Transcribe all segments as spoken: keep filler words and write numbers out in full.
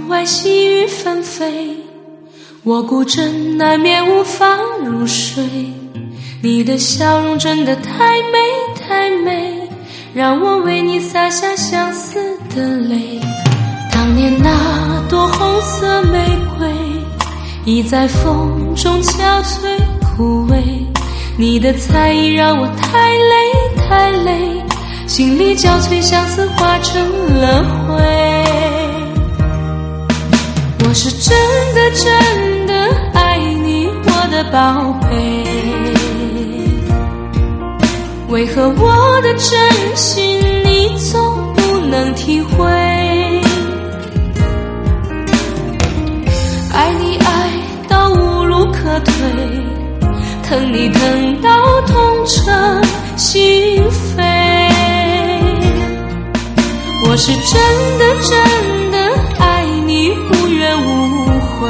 外细雨纷飞，我孤枕难眠无法入睡。你的笑容真的太美太美，让我为你洒下相思的泪。当年那朵红色玫瑰已在风中憔悴枯萎，你的才艺让我太累太累，心里交瘁，相思化成了灰。我是真的真的爱你，我的宝贝，为何我的真心你总不能体会？爱你爱到无路可退，疼你疼到痛彻心扉。我是真的真的爱你，无怨无悔，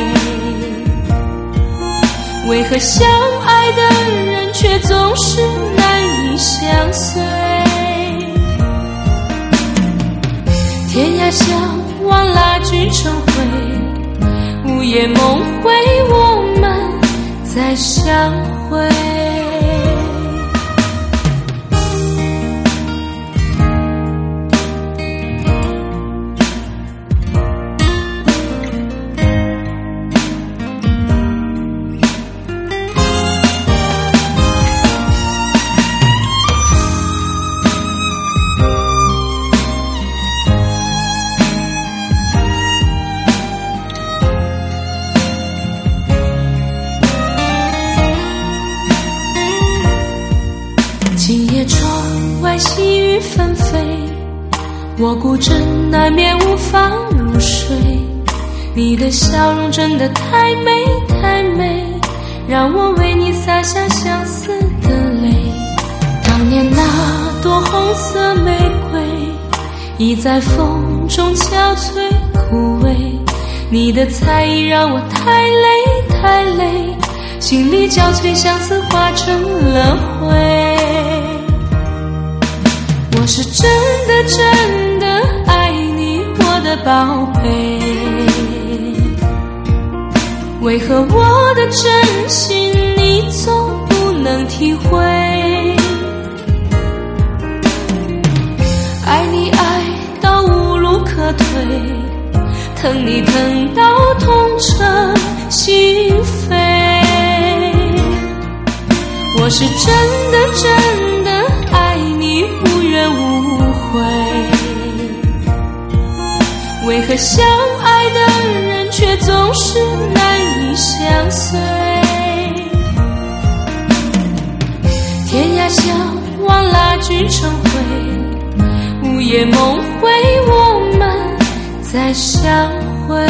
为何相爱的人却总是难以相随？天涯相望，蜡炬成灰，午夜梦回，我们再相会。今夜窗外细雨纷飞，我孤枕难眠无法入睡。你的笑容真的太美太美，让我为你洒下相思的泪。当年那朵红色玫瑰已在风中憔悴枯萎，你的才艺让我太累太累，心里交瘁，相思化成了灰。我是真的真的爱你，我的宝贝，为何我的真心你总不能体会？爱你爱到无路可退，疼你疼到痛彻心扉。我是真的真的爱你，无怨无悔，为何相爱的人却总是难以相随？天涯相望，蜡炬成灰，午夜梦回，我们再相会。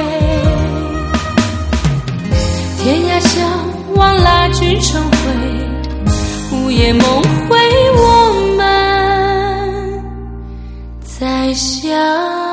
天涯相望，蜡炬成灰，午夜梦回，我们再相